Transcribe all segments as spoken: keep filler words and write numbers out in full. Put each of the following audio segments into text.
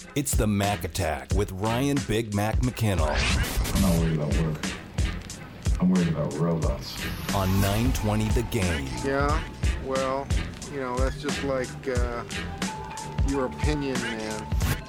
It's the Mac Attack with Ryan Big Mac McKinnell. I'm not worried about work. I'm worried about robots. On nine twenty The Game. Yeah, well, you know, that's just like uh, your opinion, man.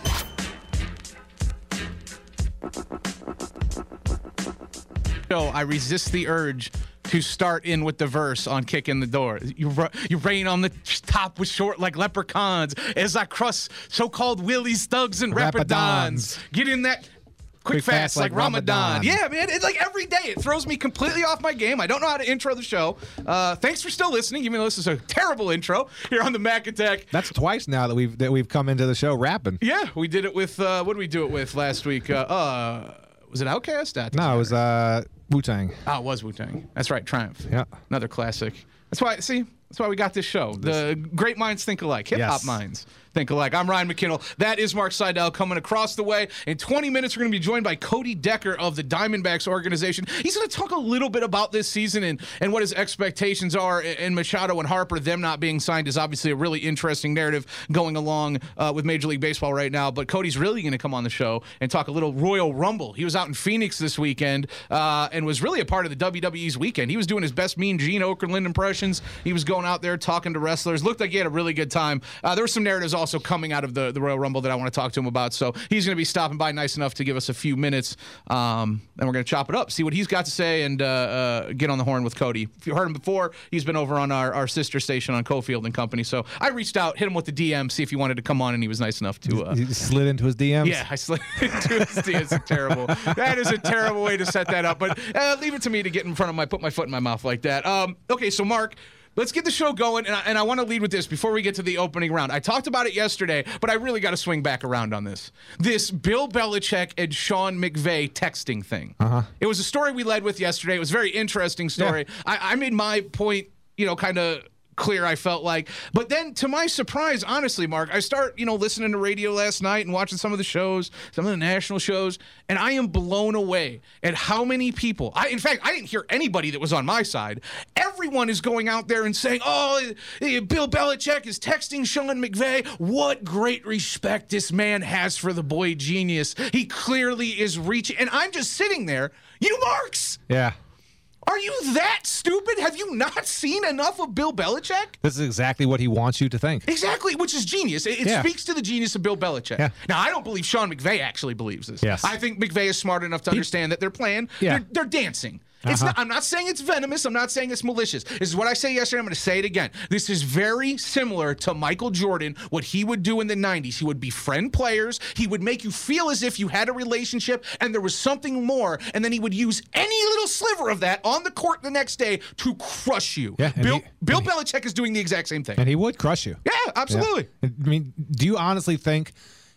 So I resist the urge to start in with the verse on Kick in the Door. You, you rain on the top with short like leprechauns as I crush so-called willies, thugs, and rapadons. Get in that quick, Quick fast, fast like, like Ramadan. Ramadan. Yeah, man. It's like every day. It throws me completely off my game. I don't know how to intro the show. Uh, thanks for still listening, even though this is a terrible intro here on the Mac Attack. That's twice now that we've that we've come into the show rapping. Yeah, we did it with, uh, what did we do it with last week? Uh, uh, was it Outkast? That No, it was uh, Wu-Tang. Oh, it was Wu-Tang. That's right, Triumph. Yeah. Another classic. That's why, see, that's why we got this show. The great minds think alike. Hip-hop Yes. minds think alike. I'm Ryan McKinnell. That is Mark Seidel coming across the way. In twenty minutes, we're going to be joined by Cody Decker of the Diamondbacks organization. He's going to talk a little bit about this season and, and what his expectations are. And Machado and Harper, them not being signed, is obviously a really interesting narrative going along uh, with Major League Baseball right now. But Cody's really going to come on the show and talk a little Royal Rumble. He was out in Phoenix this weekend uh, and was really a part of the W W E's weekend. He was doing his best Mean Gene Okerlund impressions. He was going out there talking to wrestlers. Looked like he had a really good time. Uh, there were some narratives also coming out of the, the Royal Rumble that I want to talk to him about. So he's going to be stopping by nice enough to give us a few minutes. Um, and we're going to chop it up, see what he's got to say, and uh, uh, get on the horn with Cody. If you heard him before, he's been over on our, our sister station on Cofield and Company. So I reached out, hit him with the D M, see if he wanted to come on, and he was nice enough to. Uh, You slid into his D Ms? yeah, I slid into his D Ms. It's terrible. That is a terrible way to set that up. But uh, leave it to me to get in front of my, put my foot in my mouth like that. Um, okay, so Mark, let's get the show going, and I, and I want to lead with this before we get to the opening round. I talked about it yesterday, but I really got to swing back around on this. This Bill Belichick and Sean McVay texting thing. Uh-huh. It was a story we led with yesterday. It was a very interesting story. Yeah. I, I made my point, you know, kind of clear, I felt like. But then, to my surprise, honestly, Mark, I start, you know, listening to radio last night and watching some of the shows, some of the national shows, and I am blown away at how many people, I, in fact, I didn't hear anybody that was on my side. Everyone is going out there and saying, oh, Bill Belichick is texting Sean McVay. What great respect this man has for the boy genius. He clearly is reaching. And I'm just sitting there, you marks! Yeah. Are you that stupid? Have you not seen enough of Bill Belichick? This is exactly what he wants you to think. Exactly, which is genius. It, it Yeah. speaks to the genius of Bill Belichick. Yeah. Now, I don't believe Sean McVay actually believes this. Yes. I think McVay is smart enough to understand that they're playing. Yeah. They're, they're dancing. It's Uh-huh. not, I'm not saying it's venomous. I'm not saying it's malicious. This is what I say yesterday. I'm going to say it again. This is very similar to Michael Jordan, what he would do in the nineties. He would befriend players. He would make you feel as if you had a relationship and there was something more, and then he would use any little sliver of that on the court the next day to crush you. Yeah, and Bill, he- Bill and he- Belichick is doing the exact same thing. And he would crush you. Yeah, absolutely. Yeah. I mean, do you honestly think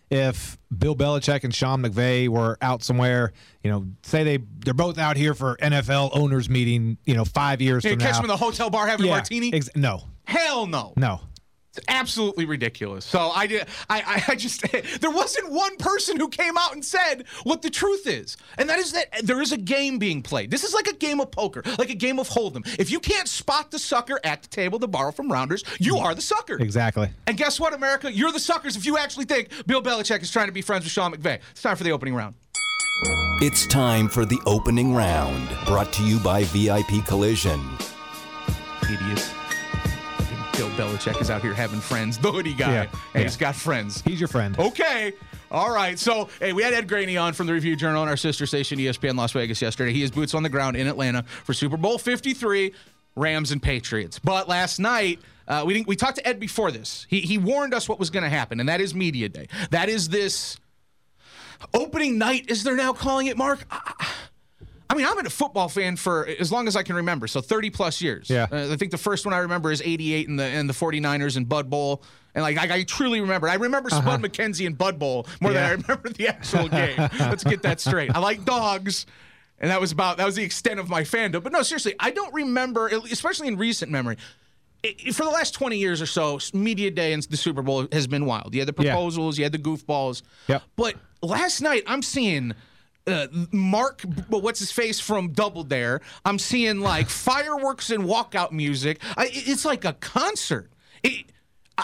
if Bill Belichick and Sean McVay were out somewhere, you know, say they, they're both out here for N F L owners meeting, you know, five years You from catch now. him in the hotel bar having yeah, a martini? Ex- no. Hell no. No. It's absolutely ridiculous. So I did. I, I, I just there wasn't one person who came out and said what the truth is, and that is that there is a game being played. This is like a game of poker, like a game of hold'em. If you can't spot the sucker at the table to borrow from Rounders, you are the sucker. Exactly. And guess what, America? You're the suckers if you actually think Bill Belichick is trying to be friends with Sean McVay. It's time for the opening round. It's time for the opening round, brought to you by V I P Collision. Idiot. Bill Belichick is out here having friends. The hoodie guy. Yeah, And yeah. he's got friends. He's your friend. Okay. All right. So, hey, we had Ed Graney on from the Review Journal on our sister station, E S P N Las Vegas, yesterday. He has boots on the ground in Atlanta for Super Bowl fifty-three, Rams and Patriots. But last night, uh, we didn't, we talked to Ed before this. He, he warned us what was going to happen, and that is Media Day. That is this opening night, as they're now calling it, Mark. I, I mean, I've been a football fan for as long as I can remember, so thirty plus years. Yeah. Uh, I think the first one I remember is eighty-eight and the and the 49ers and Bud Bowl. And like I, I truly remember. I remember Uh-huh. Spud McKenzie and Bud Bowl more Yeah. than I remember the actual game. Let's get that straight. I like dogs. And that was about that was the extent of my fandom. But no, seriously, I don't remember, especially in recent memory. It, for the last twenty years or so, Media Day and the Super Bowl has been wild. You had the Yeah. proposals, you had the goofballs. Yep. But last night, I'm seeing uh, Mark, well, what's his face from Double Dare. I'm seeing like fireworks and walkout music. I, it's like a concert. It, I,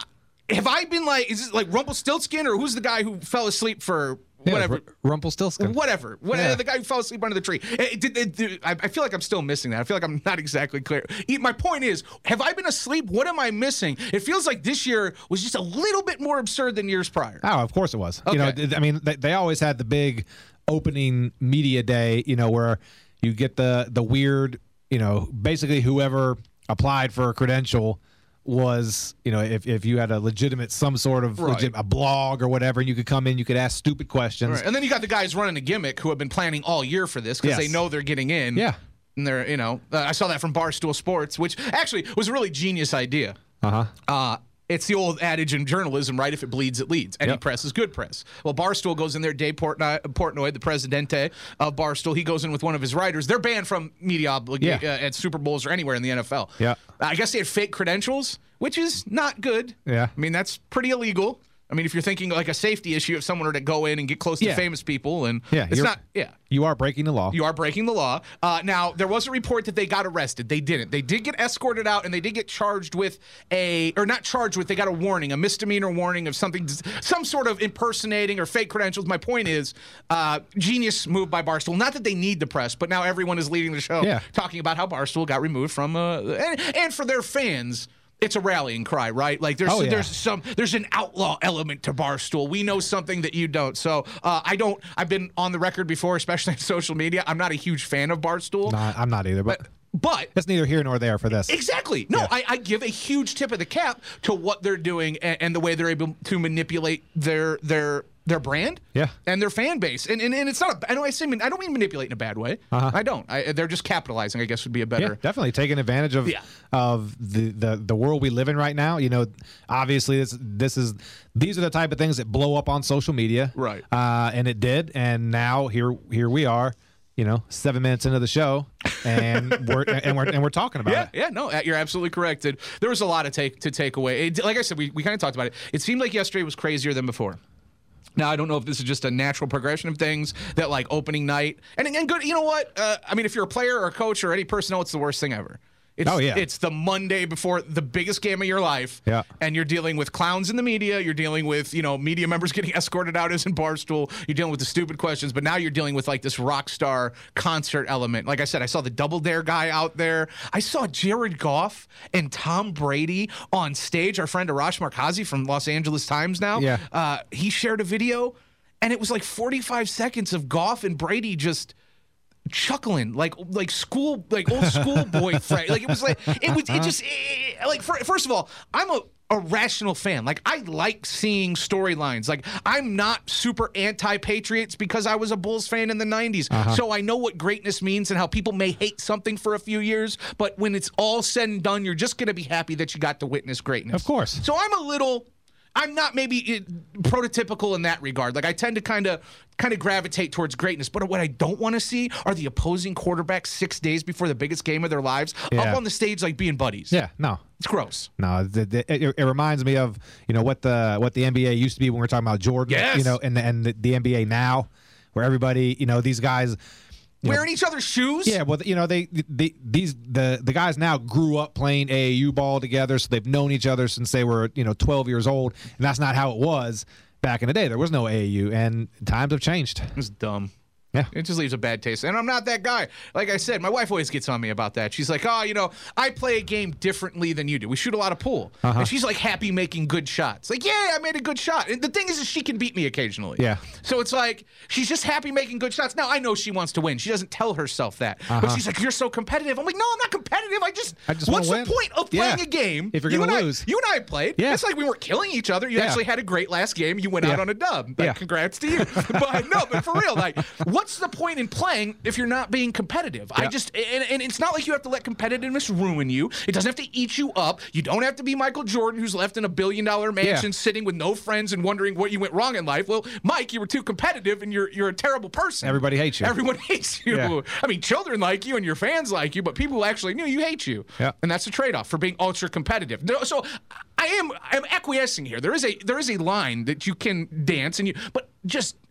have I been like, is it like Rumpelstiltskin, or who's the guy who fell asleep for Yeah, whatever? R- Rumpelstiltskin. Whatever. What, Yeah. The guy who fell asleep under the tree. It- it- it- it- I I feel like I'm still missing that. I feel like I'm not exactly clear. E- My point is, have I been asleep? What am I missing? It feels like this year was just a little bit more absurd than years prior. Oh, of course it was. You know, Okay. th- I mean, they, they always had the big opening media day, you know, where you get the the weird, you know, basically whoever applied for a credential was, you know, if, if you had a legitimate, some sort of Right. legit, a blog or whatever, and you could come in, you could ask stupid questions. Right. And then you got the guys running a gimmick who have been planning all year for this because Yes. they know they're getting in. Yeah. And they're, you know, uh, I saw that from Barstool Sports, which actually was a really genius idea. Uh-huh. Uh, it's the old adage in journalism, right? If it bleeds, it leads. Any Yep. press is good press. Well, Barstool goes in there. Dave Portnoy, Portnoy, the presidente of Barstool, he goes in with one of his writers. They're banned from media oblig- Yeah. uh, at Super Bowls or anywhere in the N F L. Yeah. I guess they had fake credentials, which is not good. Yeah. I mean, that's pretty illegal. I mean, if you're thinking like a safety issue, if someone were to go in and get close to Yeah. famous people, and Yeah, it's you're- not, yeah. You are breaking the law. You are breaking the law. Uh, now, there was a report that they got arrested. They didn't. They did get escorted out, and they did get charged with a, or not charged with, they got a warning, a misdemeanor warning of something, some sort of impersonating or fake credentials. My point is, uh, genius move by Barstool. Not that they need the press, but now everyone is leading the show Yeah. talking about how Barstool got removed from, uh, and, and for their fans, it's a rallying cry, right? Like there's Oh, yeah. there's some there's an outlaw element to Barstool. We know something that you don't. So uh, I don't. I've been on the record before, especially on social media. I'm not a huge fan of Barstool, No, I'm not either, but, but. it's neither here nor there for this. Exactly. No, Yeah. I, I give a huge tip of the cap to what they're doing and, and the way they're able to manipulate their their their brand, Yeah. and their fan base. And and, and it's not. A, I know I say I don't mean manipulate in a bad way. Uh-huh. I don't. I, they're just capitalizing, I guess, would be a Yeah, better. definitely taking advantage of Yeah. of the, the the world we live in right now. You know, obviously this this is these are the type of things that blow up on social media, Right. Uh, and it did, and now here here we are. You know, seven minutes into the show, and we're and we're and we're talking about Yeah, it. yeah, no, uh, you're absolutely correct. And there was a lot to take to take away. It, like I said, we, we kind of talked about it. It seemed like yesterday was crazier than before. Now, I don't know if this is just a natural progression of things that, like, opening night. And, and good, you know what? Uh, I mean, if you're a player or a coach or any personnel, it's the worst thing ever. It's, Oh, yeah. It's the Monday before the biggest game of your life. Yeah. And you're dealing with clowns in the media. You're dealing with, you know, media members getting escorted out as in Barstool. You're dealing with the stupid questions. But now you're dealing with, like, this rock star concert element. Like I said, I saw the Double Dare guy out there. I saw Jared Goff and Tom Brady on stage. Our friend Arash Markazi from Los Angeles Times now. Yeah. Uh, he shared a video, and it was like forty-five seconds of Goff and Brady just chuckling like like school like old schoolboy friend. Like it was like it was it just it, like for, first of all, I'm a a rational fan. Like I like seeing storylines. Like I'm not super anti-Patriots because I was a Bulls fan in the nineties. So I know what greatness means and how people may hate something for a few years, but when it's all said and done, you're just going to be happy that you got to witness greatness. Of course. So I'm a little I'm not maybe it, prototypical in that regard. Like I tend to kind of kind of gravitate towards greatness, but what I don't want to see are the opposing quarterbacks six days before the biggest game of their lives Yeah. up on the stage like being buddies. Yeah, no, It's gross. no. The, the, it, it reminds me of you know what the what the N B A used to be when we were talking about Jordan. Yes. You know, and the, and the, the N B A now, where everybody you know these guys. you know, Wearing each other's shoes? Yeah, well, you know, they, they these the the guys now grew up playing A A U ball together, so they've known each other since they were you know twelve years old, and that's not how it was back in the day. There was no A A U, and times have changed. It was dumb. Yeah. It just leaves a bad taste. And I'm not that guy. Like I said, my wife always gets on me about that. She's like, oh, you know, I play a game differently than you do. We shoot a lot of pool. Uh-huh. And she's like happy making good shots. Like, yeah, I made a good shot. And the thing is, is she can beat me occasionally. Yeah. So it's like, she's just happy making good shots. Now, I know she wants to win. She doesn't tell herself that. But Uh-huh. she's like, you're so competitive. I'm like, no, I'm not competitive. I just, I just what's wanna the win. point of playing Yeah. a game? If you're you gonna and I- lose. you and I played. Yeah. It's like we weren't killing each other. You Yeah. actually had a great last game. You went out Yeah. on a dub. Like, Yeah. congrats to you. But no, but for real, like, what's the point in playing if you're not being competitive? I Yeah. just and, and it's not like you have to let competitiveness ruin you. It doesn't have to eat you up. You don't have to be Michael Jordan, who's left in a billion dollar mansion, Yeah. sitting with no friends and wondering what you went wrong in life. Well, Mike, you were too competitive, and you're you're a terrible person. Everybody hates you. Everyone hates you. Yeah. I mean, children like you and your fans like you, but people who actually knew you hate you. Yeah. And that's the trade-off for being ultra competitive. No, so I am I'm acquiescing here. There is a there is a line that you can dance and you, but just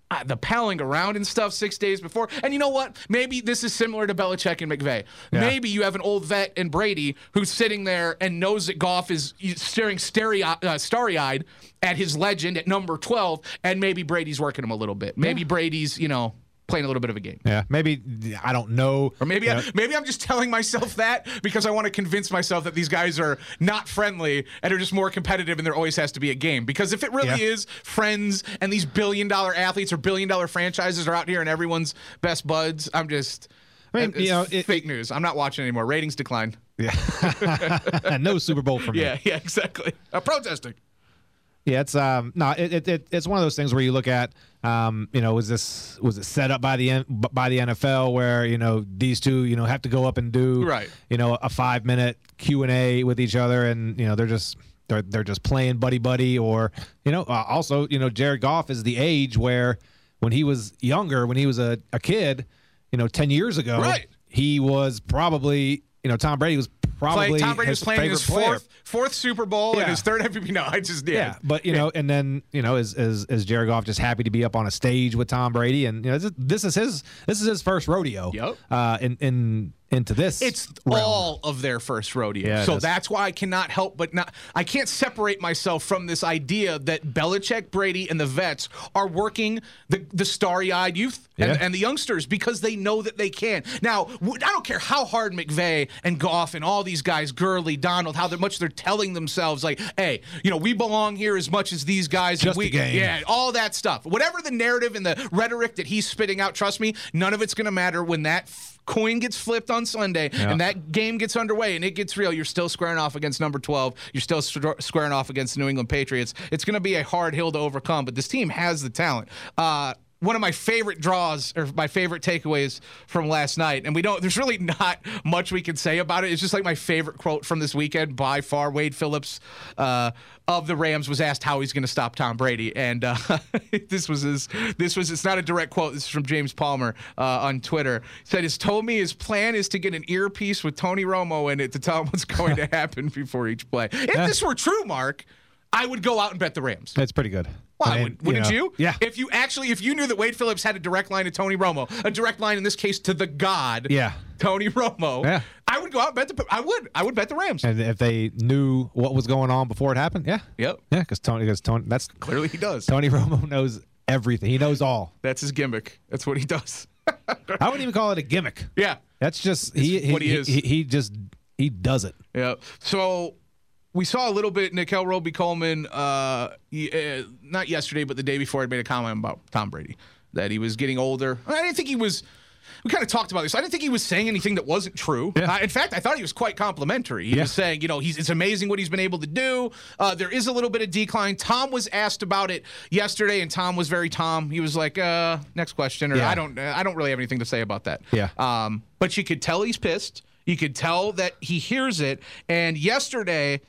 uh, the palling around and stuff six days before. And you know what? Maybe this is similar to Belichick and McVay. Yeah. Maybe you have an old vet in Brady who's sitting there and knows that Goff is staring starry, uh, starry-eyed at his legend at number twelve, and maybe Brady's working him a little bit. Maybe yeah. Brady's, you know, playing a little bit of a game. Yeah, maybe, I don't know. Or maybe you I, know. maybe I'm just telling myself that because I want to convince myself that these guys are not friendly and are just more competitive, and there always has to be a game. Because if it really Yeah. is friends and these billion-dollar athletes or billion-dollar franchises are out here and everyone's best buds, I'm just I mean, it's you know, it- fake news. I'm not watching anymore. Ratings decline. Yeah. No Super Bowl for me. Yeah, yeah, exactly. Uh, protesting. Yeah, it's um no, it, it, it it's one of those things where you look at um you know was this was it set up by the N- by the N F L where you know these two you know have to go up and do Right. you know a five minute Q and A with each other, and you know they're just they're they're just playing buddy buddy, or you know uh, also you know Jared Goff is the age where when he was younger, when he was a, a kid, you know ten years ago, Right. he was probably you know Tom Brady was probably Play, Tom Brady his was playing favorite his player. fourth fourth Super Bowl and Yeah. his third M V P. No, I just did. Yeah, but you know, and then you know, is is is Jared Goff just happy to be up on a stage with Tom Brady, and you know, this, this is his this is his first rodeo. Yep. Uh, in in into this, It's realm. all of their first rodeo. Yeah, it so is. that's why I cannot help but not. I can't separate myself from this idea that Belichick, Brady, and the vets are working the, the starry-eyed youth and, Yeah. and the youngsters because they know that they can. Now, w- I don't care how hard McVay and Goff and all these guys, Gurley, Donald, how they're- much they're telling themselves, like, hey, you know, we belong here as much as these guys. Just we, a game. Yeah, all that stuff. Whatever the narrative and the rhetoric that he's spitting out, trust me, none of it's going to matter when that f- coin gets flipped on Sunday Yeah. and that game gets underway and it gets real. You're still squaring off against number twelve. You're still st- squaring off against the New England Patriots. It's going to be a hard hill to overcome, but this team has the talent. Uh, one of my favorite draws or my favorite takeaways from last night, and we don't, there's really not much we can say about it. It's just like my favorite quote from this weekend by far. Wade Phillips uh, of the Rams was asked how he's going to stop Tom Brady. And uh, this was his, this was, it's not a direct quote. This is from James Palmer uh, on Twitter. He said, "Has told me his plan is to get an earpiece with Tony Romo in it to tell him what's going to happen before each play." If Yeah. this were true, Mark, I would go out and bet the Rams. It's pretty good. Well, I mean, would, wouldn't know, you? Yeah. If you actually, if you knew that Wade Phillips had a direct line to Tony Romo, a direct line in this case to the God, Yeah. Tony Romo, Yeah. I would go out and bet the. I would. I would bet the Rams. And if they knew what was going on before it happened, yeah, Yep. yeah, because Tony, because Tony, that's Clearly, he does. Tony Romo knows everything. He knows all. That's his gimmick. That's what he does. I wouldn't even call it a gimmick. Yeah. That's just he, he what he is. He, he just he does it. Yeah. So we saw a little bit. Nickel Roby Coleman, uh, he, uh, not yesterday, but the day before, had made a comment about Tom Brady that he was getting older. I didn't think he was. We kind of talked about this. I didn't think he was saying anything that wasn't true. Yeah. Uh, in fact, I thought he was quite complimentary. He Yeah. was saying, you know, he's it's amazing what he's been able to do. Uh, there is a little bit of decline. Tom was asked about it yesterday, and Tom was very Tom. He was like, uh, "Next question," or Yeah. "I don't, I don't really have anything to say about that." Yeah. Um, but you could tell he's pissed. You could tell that he hears it. And yesterday,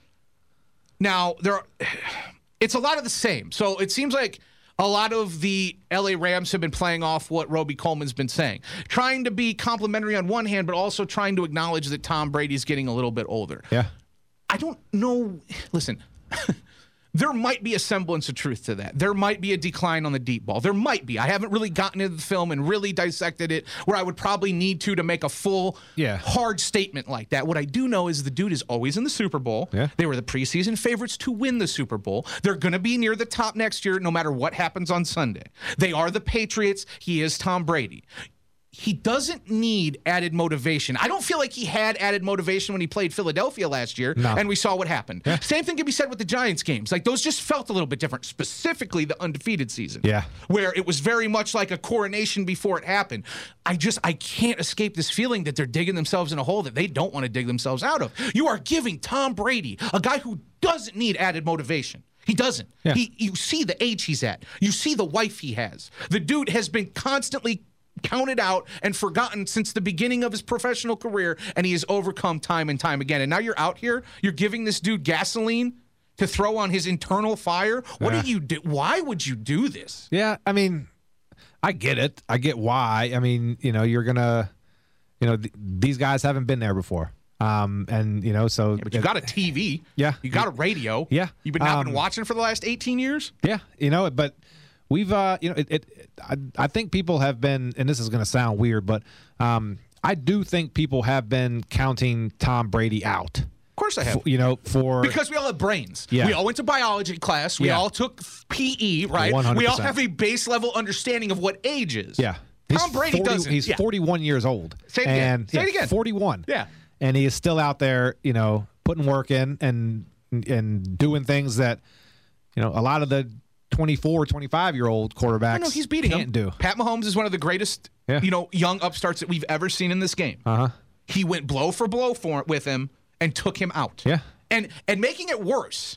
now there, are, it's a lot of the same. So it seems like a lot of the L A Rams have been playing off what Roby Coleman's been saying, trying to be complimentary on one hand, but also trying to acknowledge that Tom Brady's getting a little bit older. Yeah. I don't know. Listen, there might be a semblance of truth to that. There might be a decline on the deep ball. There might be. I haven't really gotten into the film and really dissected it where I would probably need to to make a full, Yeah. hard statement like that. What I do know is the dude is always in the Super Bowl. Yeah. They were the preseason favorites to win the Super Bowl. They're going to be near the top next year no matter what happens on Sunday. They are the Patriots. He is Tom Brady. He doesn't need added motivation. I don't feel like he had added motivation when he played Philadelphia last year, No. and we saw what happened. Same thing can be said with the Giants games. Like, those just felt a little bit different, specifically the undefeated season. Yeah. Where it was very much like a coronation before it happened. I just, I can't escape this feeling that they're digging themselves in a hole that they don't want to dig themselves out of. You are giving Tom Brady, a guy who doesn't need added motivation. He doesn't. Yeah. He, you see the age he's at. You see the wife he has. The dude has been constantly counted out and forgotten since the beginning of his professional career, and he has overcome time and time again. And now you're out here, you're giving this dude gasoline to throw on his internal fire. What Yeah. do you do? Why would you do this? Yeah, I mean, I get it. I get why. I mean, you know, you're gonna, you know, th- these guys haven't been there before, um, and you know, so But you got a T V. Yeah. You got a radio. Yeah. You've been, not Um, been watching for the last eighteen years? yeah, you know, but we've uh, you know, it, it I, I think people have been, and this is going to sound weird, but um, I do think people have been counting Tom Brady out. Of course I have. For, you know, for because we all have brains. Yeah. We all went to biology class. We Yeah. all took P E, right? one hundred percent. We all have a base level understanding of what age is. Yeah. Tom He's Brady forty, doesn't. He's Yeah. forty-one years old. Say it again. and, Say it yeah, again. forty-one. Yeah. And he is still out there, you know, putting work in and and doing things that, you know, a lot of the twenty-four, twenty-five-year-old quarterbacks No, no, he's beating can't him. do. Pat Mahomes is one of the greatest, Yeah. you know, young upstarts that we've ever seen in this game. Uh-huh. He went blow for blow for with him and took him out. Yeah. And and making it worse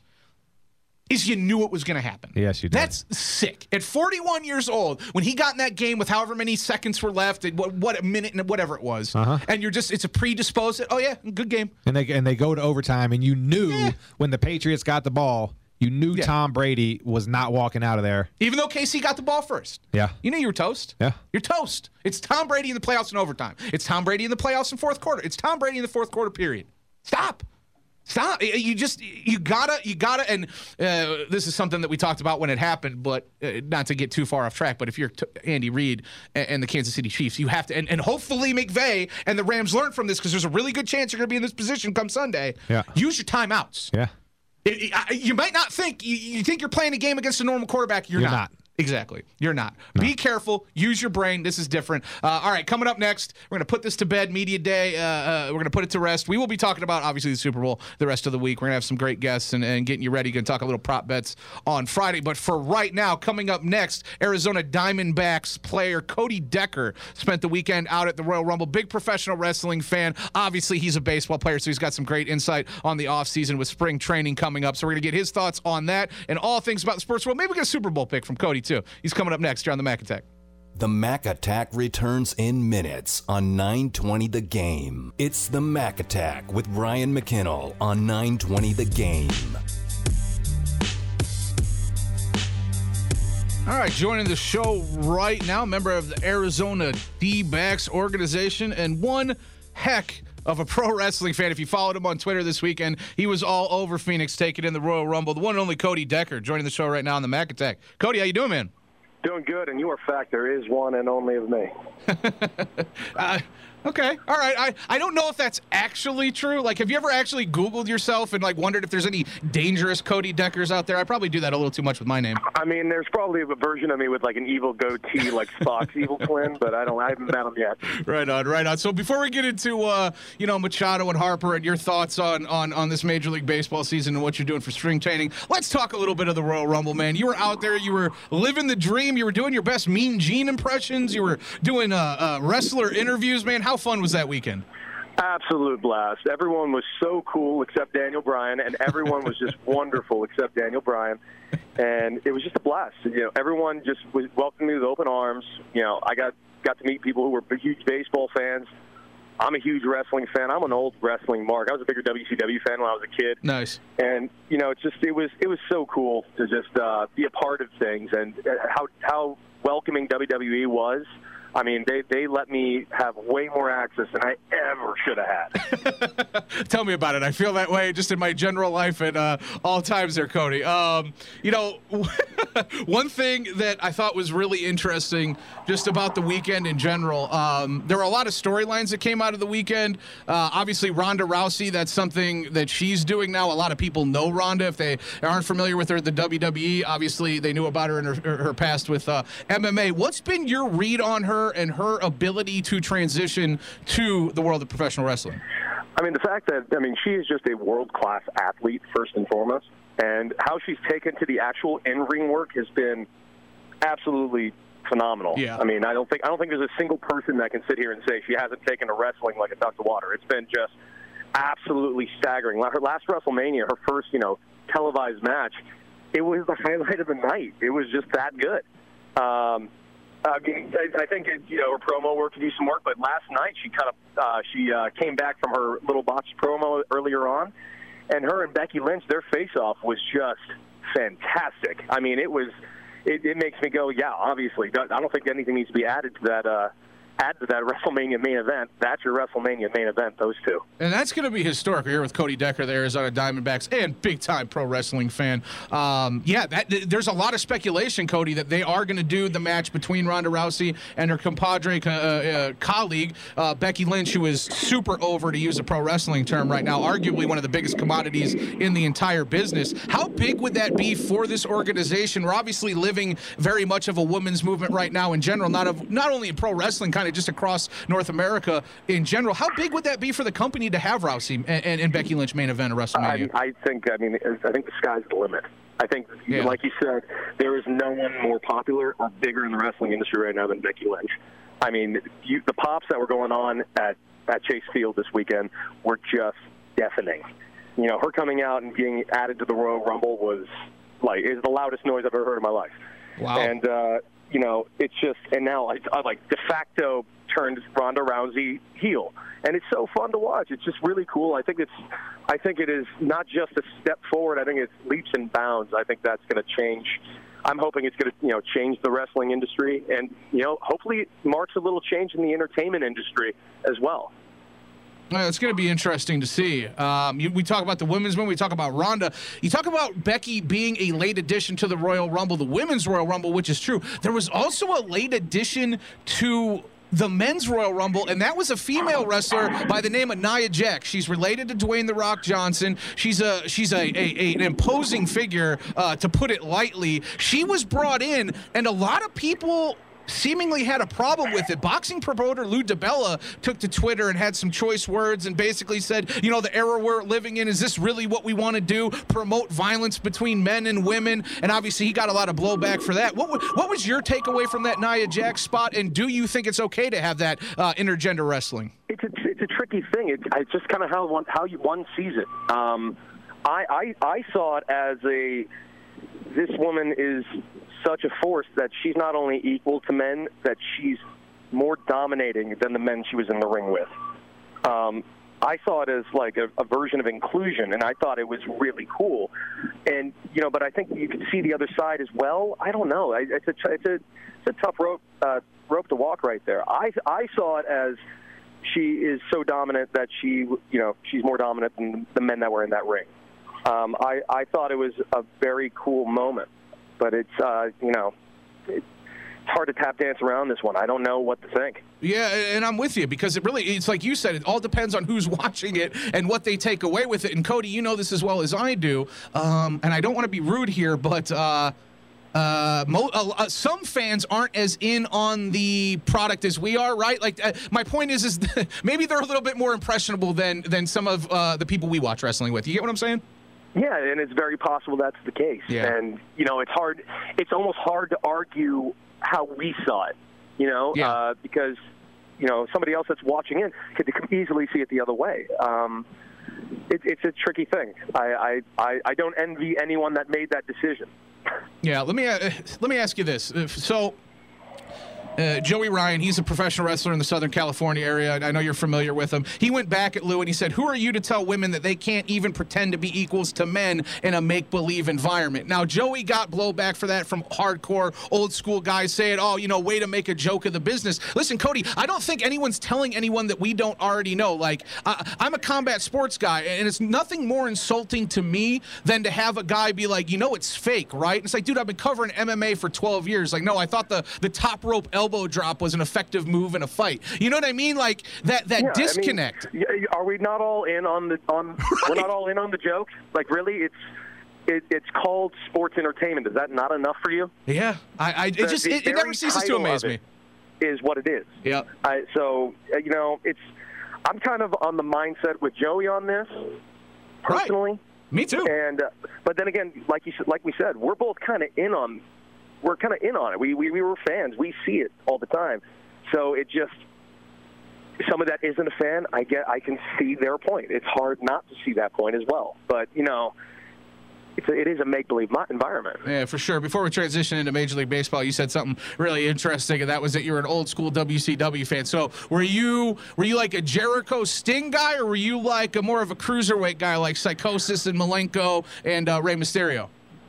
is you knew it was going to happen. Yes, you did. That's sick. At forty-one years old, when he got in that game with however many seconds were left, and what, what a minute and whatever it was, Uh-huh. and you're just, it's a predisposed, oh yeah, good game. And they and they go to overtime, and you knew Yeah. when the Patriots got the ball, you knew Yeah. Tom Brady was not walking out of there. Even though K C got the ball first. Yeah. You knew you were toast. Yeah. You're toast. It's Tom Brady in the playoffs in overtime. It's Tom Brady in the playoffs in fourth quarter. It's Tom Brady in the fourth quarter period. Stop. Stop. You just, you gotta, you gotta, and uh, this is something that we talked about when it happened, but uh, not to get too far off track, but if you're t- Andy Reid and, and the Kansas City Chiefs, you have to, and, and hopefully McVay and the Rams learn from this because there's a really good chance you're going to be in this position come Sunday. Yeah. Use your timeouts. Yeah. It- it- I- you might not think, you, you think you're playing a game against a normal quarterback. You're, You're not. not. Exactly. You're not. Be careful. Use your brain. This is different. Uh, all right, coming up next, we're going to put this to bed. Media Day. Uh, uh, we're going to put it to rest. We will be talking about, obviously, the Super Bowl the rest of the week. We're going to have some great guests and, and getting you ready. Going to talk a little prop bets on Friday. But for right now, coming up next, Arizona Diamondbacks player Cody Decker spent the weekend out at the Royal Rumble. Big professional wrestling fan. Obviously, he's a baseball player, so he's got some great insight on the offseason with spring training coming up. So we're going to get his thoughts on that and all things about the sports world. Maybe we get a Super Bowl pick from Cody, too. He's coming up next here on the Mac Attack. The Mac Attack returns in minutes on nine twenty The Game. It's the Mac Attack with Ryan McKinnell on nine twenty The Game. All right, joining the show right now, member of the Arizona D-backs organization and one heck of a pro wrestling fan. If you followed him on Twitter this weekend, he was all over Phoenix taking in the Royal Rumble. The one and only Cody Decker joining the show right now on the Mac Attack. Cody, how you doing, man? Doing good, and you are fact. There is one and only of me. uh, okay, all right. I, I don't know if that's actually true. Like, have you ever actually Googled yourself and, like, wondered if there's any dangerous Cody Deckers out there? I probably do that a little too much with my name. I mean, there's probably a version of me with, like, an evil goatee, like Spock's evil twin, but I don't. I haven't met him yet. Right on, right on. So before we get into, uh, you know, Machado and Harper and your thoughts on, on, on this Major League Baseball season and what you're doing for spring training, let's talk a little bit of the Royal Rumble, man. You were out there. You were living the dream. You were doing your best Mean Gene impressions. You were doing uh, uh, wrestler interviews, man. How fun was that weekend? Absolute blast. Everyone was so cool except Daniel Bryan, and everyone was just wonderful except Daniel Bryan. And it was just a blast. You know, everyone just was welcomed me with open arms. You know, I got got to meet people who were huge baseball fans. I'm a huge wrestling fan. I'm an old wrestling mark. I was a bigger W C W fan when I was a kid. Nice. And you know, it's just it was it was so cool to just uh, be a part of things, and how how welcoming W W E was. I mean, they, they let me have way more access than I ever should have had. Tell me about it. I feel that way just in my general life at uh, all times there, Cody. Um, you know, one thing that I thought was really interesting just about the weekend in general, um, there were a lot of storylines that came out of the weekend. Uh, obviously, Ronda Rousey, that's something that she's doing now. A lot of people know Ronda. If they aren't familiar with her at the W W E, obviously they knew about her in her, her past with uh, M M A. What's been your read on her and her ability to transition to the world of professional wrestling? I mean, the fact that, I mean, she is just a world-class athlete, first and foremost, and how she's taken to the actual in-ring work has been absolutely phenomenal. Yeah. I mean, I don't think I don't think there's a single person that can sit here and say she hasn't taken to wrestling like a duck to water. It's been just absolutely staggering. Her last WrestleMania, her first, you know, televised match, it was the highlight of the night. It was just that good. Um, I mean, I, I think it, you know, her promo work could do some work, but last night she kind of uh, she uh, came back from her little botched promo earlier on, and her and Becky Lynch, their face-off was just fantastic. I mean, it was. It, it makes me go, yeah, obviously. I don't think anything needs to be added to that uh, add to that WrestleMania main event. That's your WrestleMania main event, those two. And that's going to be historic. We're here with Cody Decker, the Arizona Diamondbacks, and big-time pro wrestling fan. Um, yeah, that, th- there's a lot of speculation, Cody, that they are going to do the match between Ronda Rousey and her compadre uh, uh, colleague, uh, Becky Lynch, who is super over, to use a pro wrestling term right now, arguably one of the biggest commodities in the entire business. How big would that be for this organization? We're obviously living very much of a women's movement right now in general, not of not only in pro wrestling, kind of just across North America in general. How big would that be for the company to have Rousey and, and, and Becky Lynch main event at WrestleMania? I, I think, I mean, I think the sky's the limit. I think, Yeah. like you said, there is no one more popular or bigger in the wrestling industry right now than Becky Lynch. I mean, you, the pops that were going on at, at Chase Field this weekend were just deafening. You know, her coming out and being added to the Royal Rumble was like is the loudest noise I've ever heard in my life. Wow. And uh, you know, it's just and now I, I like de facto turned Ronda Rousey heel, and it's so fun to watch. It's just really cool. I think it's I think it is not just a step forward. I think it's leaps and bounds. I think that's going to change. I'm hoping it's going to, you know, change the wrestling industry, and you know, hopefully it marks a little change in the entertainment industry as well. Well, it's going to be interesting to see. Um, you, we talk about the women's one. We talk about Ronda. You talk about Becky being a late addition to the Royal Rumble, the women's Royal Rumble, which is true. There was also a late addition to the men's Royal Rumble, and that was a female wrestler by the name of Nia Jax. She's related to Dwayne The Rock Johnson. She's a she's a, a, a an imposing figure, uh, to put it lightly. She was brought in, and a lot of people seemingly had a problem with it. Boxing promoter Lou DiBella took to Twitter and had some choice words and basically said, you know, the era we're living in, is this really what we want to do? Promote violence between men and women? And obviously he got a lot of blowback for that. What, what was your takeaway from that Nia Jax spot, and do you think it's okay to have that uh, intergender wrestling? It's a, it's a tricky thing. It, it's just kind of how one, how you, one sees it. Um, I, I I saw it as a this woman is such a force that she's not only equal to men, that she's more dominating than the men she was in the ring with. Um, I saw it as like a, a version of inclusion, and I thought it was really cool. And you know, but I think you can see the other side as well. I don't know. I, it's a it's a it's a tough rope uh, rope to walk right there. I I saw it as she is so dominant that she you know she's more dominant than the men that were in that ring. Um, I I thought it was a very cool moment. But it's, uh, you know, it's hard to tap dance around this one. I don't know what to think. Yeah, and I'm with you, because it really, it's like you said, it all depends on who's watching it and what they take away with it. And Cody, you know this as well as I do, um, and I don't want to be rude here, but uh, uh, mo- uh, some fans aren't as in on the product as we are, right? Like, uh, my point is, is maybe they're a little bit more impressionable than, than some of uh, the people we watch wrestling with. You get what I'm saying? Yeah, and it's very possible that's the case. Yeah. And, you know, it's hard, it's almost hard to argue how we saw it, you know, Yeah. uh, because, you know, somebody else that's watching in could easily see it the other way. Um, it, it's a tricky thing. I, I, I, I don't envy anyone that made that decision. Yeah, let me uh, let me ask you this. So, Uh, Joey Ryan, he's a professional wrestler in the Southern California area. I know you're familiar with him. He went back at Lou and he said, who are you to tell women that they can't even pretend to be equals to men in a make-believe environment? Now, Joey got blowback for that from hardcore, old-school guys saying, oh, you know, way to make a joke of the business. Listen, Cody, I don't think anyone's telling anyone that we don't already know. Like, uh, I'm a combat sports guy, and it's nothing more insulting to me than to have a guy be like, you know, it's fake, right? And it's like, dude, I've been covering M M A for twelve years. Like, no, I thought the, the top rope elbow drop was an effective move in a fight. You know what I mean? Like that that Yeah, disconnect. I mean, are we not all in on the on? Right. We're not all in on the joke. Like really, it's it, it's called sports entertainment. Is that not enough for you? Yeah, I, I it The- just the it, it never very ceases to title amaze of me. it Is what it is. Yeah. I, so uh, you know, it's I'm kind of on the mindset with Joey on this personally. Right. Me too. And uh, but then again, like you said, like we said, we're both kind of in on. We're kind of in on it. We, we we were fans. We see it all the time. So it just someone that isn't a fan, I get. I can see their point. It's hard not to see that point as well. But you know, it's a, it is a make-believe environment. Yeah, for sure. Before we transition into Major League Baseball, you said something really interesting, and that was that you're an old school W C W fan. So were you were you like a Jericho Sting guy, or were you like a more of a cruiserweight guy like Psychosis and Malenko and uh, Rey Mysterio?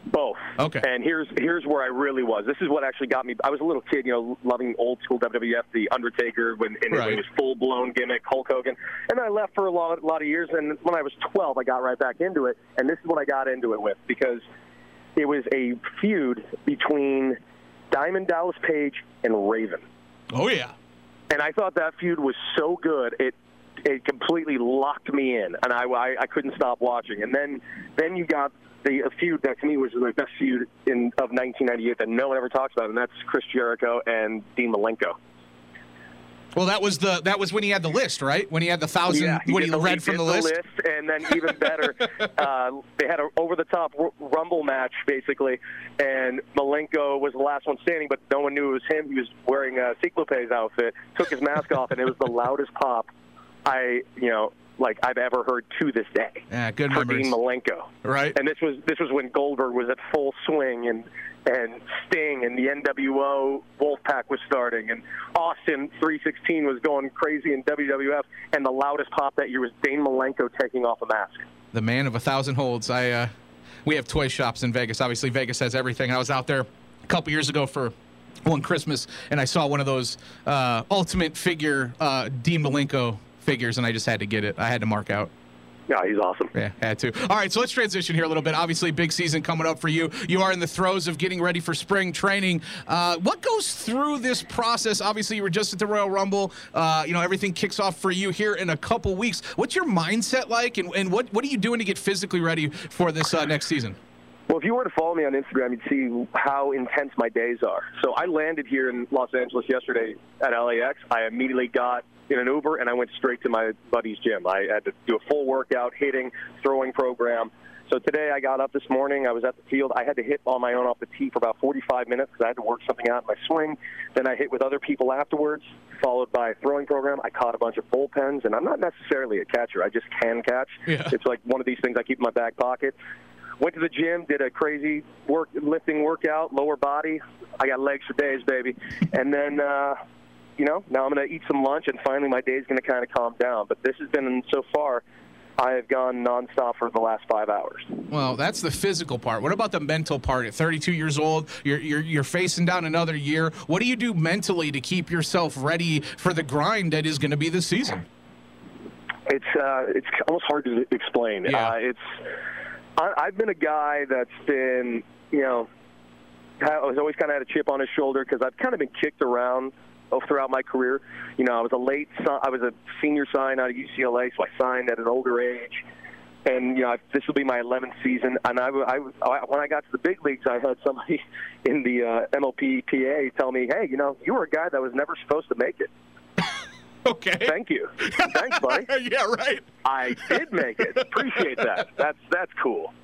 Both. Okay. And here's here's where I really was. This is what actually got me. I was a little kid, you know, loving old school W W F, The Undertaker, when, in, Right. when he was full blown gimmick, Hulk Hogan. And I left for a lot, a lot of years. And when I was twelve, I got right back into it. And this is what I got into it with, because it was a feud between Diamond Dallas Page and Raven. Oh, yeah. And I thought that feud was so good, it it completely locked me in, and I, I, I couldn't stop watching. And then then you got the a feud that to me was the best feud in of nineteen ninety-eight that no one ever talks about, and that's Chris Jericho and Dean Malenko. Well, that was the that was when he had the list, right? When he had the thousand, Yeah, he when he did the- read he from did the list. And then even better, uh, they had an over-the-top r- Rumble match, basically, and Malenko was the last one standing, but no one knew it was him. He was wearing a Ciclope's outfit, took his mask off, and it was the loudest pop I, you know, like I've ever heard to this day. Yeah, good for memories. Dean Malenko. Right. And this was this was when Goldberg was at full swing, and and Sting and the N W O Wolfpack was starting, and Austin three sixteen was going crazy in W W F, and the loudest pop that year was Dean Malenko taking off a mask. The man of a thousand holds. I uh, we have toy shops in Vegas. Obviously, Vegas has everything. I was out there a couple years ago for one Christmas, and I saw one of those uh, ultimate figure uh, Dean Malenko figures, and I just had to get it. I had to mark out. Yeah, he's awesome. Yeah, had to. All right, so let's transition here a little bit. Obviously, big season coming up for you. You are in the throes of getting ready for spring training. Uh, what goes through this process? Obviously, you were just at the Royal Rumble. Uh, you know, everything kicks off for you here in a couple weeks. What's your mindset like, and, and what, what are you doing to get physically ready for this uh, next season? Well, if you were to follow me on Instagram, you'd see how intense my days are. So I landed here in Los Angeles yesterday at L A X. I immediately got in an Uber, and I went straight to my buddy's gym. I had to do a full workout, hitting, throwing program. So today I got up this morning. I was at the field. I had to hit on my own off the tee for about forty-five minutes because I had to work something out in my swing. Then I hit with other people afterwards, followed by a throwing program. I caught a bunch of bullpens, and I'm not necessarily a catcher. I just can catch. Yeah. It's like one of these things I keep in my back pocket. Went to the gym, did a crazy work lifting workout, lower body. I got legs for days, baby. And then, uh, you know, now I'm going to eat some lunch, and finally my day's going to kind of calm down. But this has been, so far, I have gone nonstop for the last five hours. Well, that's the physical part. What about the mental part? At thirty-two years old, you're, you're, you're facing down another year. What do you do mentally to keep yourself ready for the grind that is going to be this season? It's uh, it's almost hard to explain. Yeah. Uh, it's I, I've been a guy that's been, you know, I was always kind of had a chip on his shoulder because I've kind of been kicked around throughout my career. You know, I was a late, I was a senior sign out of U C L A, so I signed at an older age. And, you know, this will be my eleventh season. And I, I, I, when I got to the big leagues, I had somebody in the uh, M L B P A tell me, hey, you know, you were a guy that was never supposed to make it. Okay. Thank you. Thanks, buddy. Yeah, right. I did make it. Appreciate that. That's that's cool.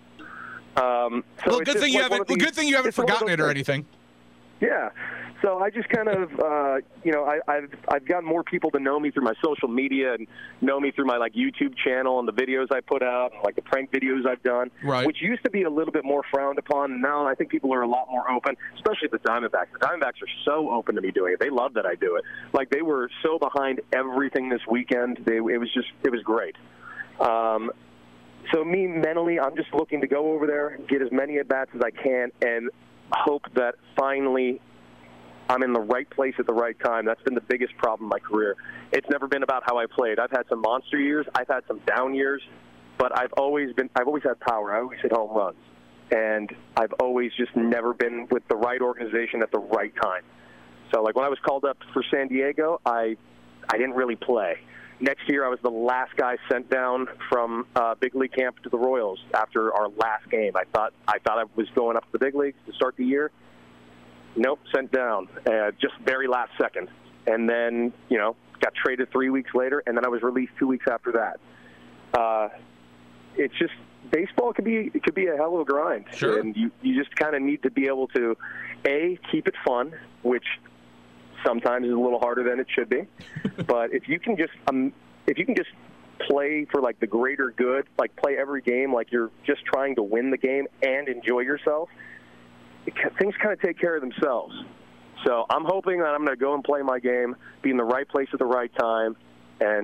Um, so Well, it's good just thing you like one haven't. of these- Good thing you haven't it's one of forgotten those it or things. anything. Yeah. So I just kind of, uh, you know, I, I've I've gotten more people to know me through my social media and know me through my like YouTube channel and the videos I put out, and, like the prank videos I've done, Right. which used to be a little bit more frowned upon. And now I think people are a lot more open, especially the Diamondbacks. The Diamondbacks are so open to me doing it. They love that I do it. Like they were so behind everything this weekend. They, it was just, it was great. Um, so me mentally, I'm just looking to go over there, get as many at bats as I can, and hope that finally I'm in the right place at the right time. That's been the biggest problem in my career. It's never been about how I played. I've had some monster years. I've had some down years, but I've always been. I've always had power. I always hit home runs, and I've always just never been with the right organization at the right time. So, like when I was called up for San Diego, I I didn't really play. Next year, I was the last guy sent down from uh, big league camp to the Royals after our last game. I thought I thought I was going up to the big leagues to start the year. Nope, sent down, uh, just very last second. And then, you know, got traded three weeks later, and then I was released two weeks after that. Uh, it's just, baseball could be it could be a hell of a grind. Sure. And you, you just kind of need to be able to, A, keep it fun, which sometimes is a little harder than it should be. But if you can just um, if you can just play for, like, the greater good, like play every game like you're just trying to win the game and enjoy yourself, it, things kind of take care of themselves. So I'm hoping that I'm going to go and play my game, be in the right place at the right time, and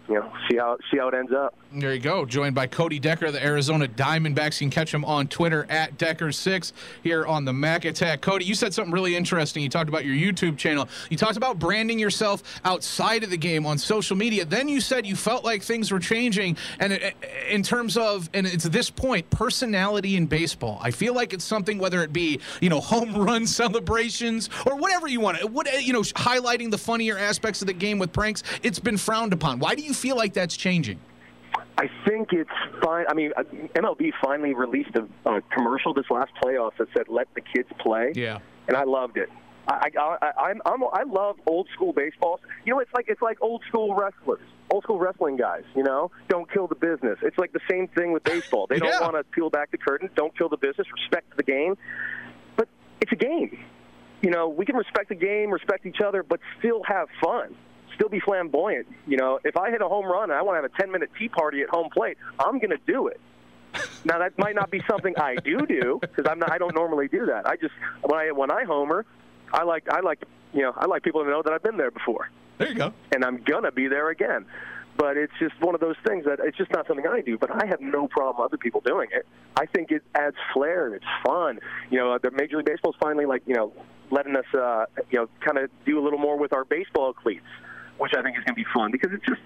you know, see how see how it ends up. There you go. Joined by Cody Decker of the Arizona Diamondbacks. You can catch him on Twitter at Decker six here on the Mac Attack. Cody, you said something really interesting. You talked about your YouTube channel. You talked about branding yourself outside of the game on social media. Then you said you felt like things were changing, and it, in terms of, and it's this point, personality in baseball. I feel like it's something, whether it be, you know, home run celebrations or whatever you want, what, you know, highlighting the funnier aspects of the game with pranks, it's been frowned upon. Why do you feel like that's changing? I think it's fine. I mean, M L B finally released a, a commercial this last playoffs that said "Let the kids play." Yeah, and I loved it. I I I, I'm, I'm, I love old school baseball. You know, it's like it's like old school wrestlers, old school wrestling guys. You know, don't kill the business. It's like the same thing with baseball. They don't yeah. want to peel back the curtain. Don't kill the business. Respect the game. But it's a game. You know, we can respect the game, respect each other, but still have fun. Still be flamboyant. You know, if I hit a home run and I want to have a ten-minute tea party at home plate, I'm going to do it. Now, that might not be something I do do because I'm not. I don't normally do that. I just when I when I homer, I like I like you know I like people to know that I've been there before. There you go. And I'm gonna be there again. But it's just one of those things that it's just not something I do. But I have no problem other people doing it. I think it adds flair and it's fun. You know, the Major League Baseball's finally like you know letting us uh, you know kind of do a little more with our baseball cleats, which I think is going to be fun because it's just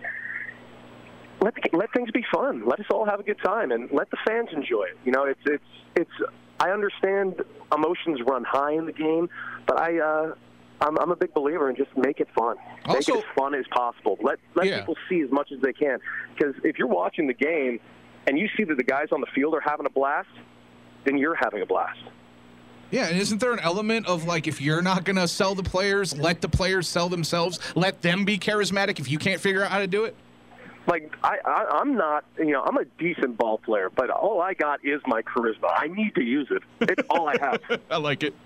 let the, let things be fun. Let us all have a good time and let the fans enjoy it. You know, it's it's it's. I understand emotions run high in the game, but I uh, I'm, I'm a big believer in just make it fun. Also, make it as fun as possible. Let let yeah. people see as much as they can because if you're watching the game and you see that the guys on the field are having a blast, then you're having a blast. Yeah, and isn't there an element of, like, if you're not going to sell the players, let the players sell themselves, let them be charismatic if you can't figure out how to do it? Like, I, I, I'm not, you know, I'm a decent ball player, but all I got is my charisma. I need to use it. It's all I have. I like it.